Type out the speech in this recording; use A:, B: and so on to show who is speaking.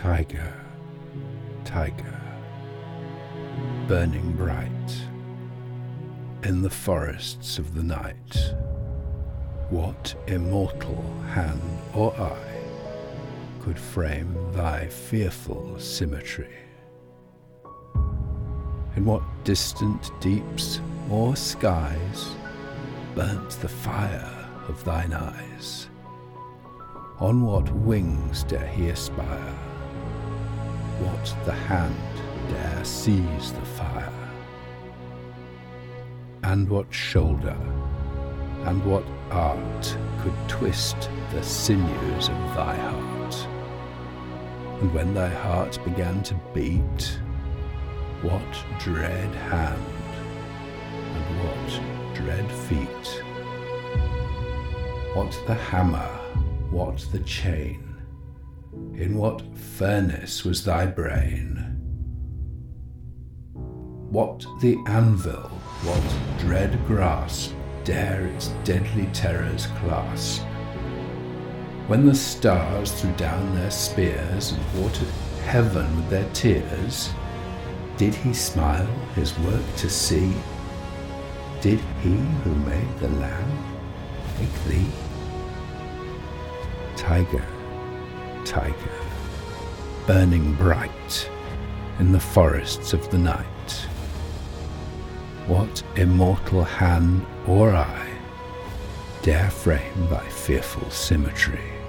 A: Tiger, tiger, burning bright in the forests of the night, what immortal hand or eye could frame thy fearful symmetry? In what distant deeps or skies burnt the fire of thine eyes? On what wings dare he aspire? What the hand dare seize the fire? And what shoulder and what art could twist the sinews of thy heart? And when thy heart began to beat, what dread hand and what dread feet? What the hammer, what the chain? In what furnace was thy brain? What the anvil, what dread grasp dare its deadly terrors clasp? When the stars threw down their spears and watered heaven with their tears, did he smile his work to see? Did he who made the lamb make thee? Tiger, tiger, burning bright in the forests of the night, what immortal hand or eye dare frame thy fearful symmetry?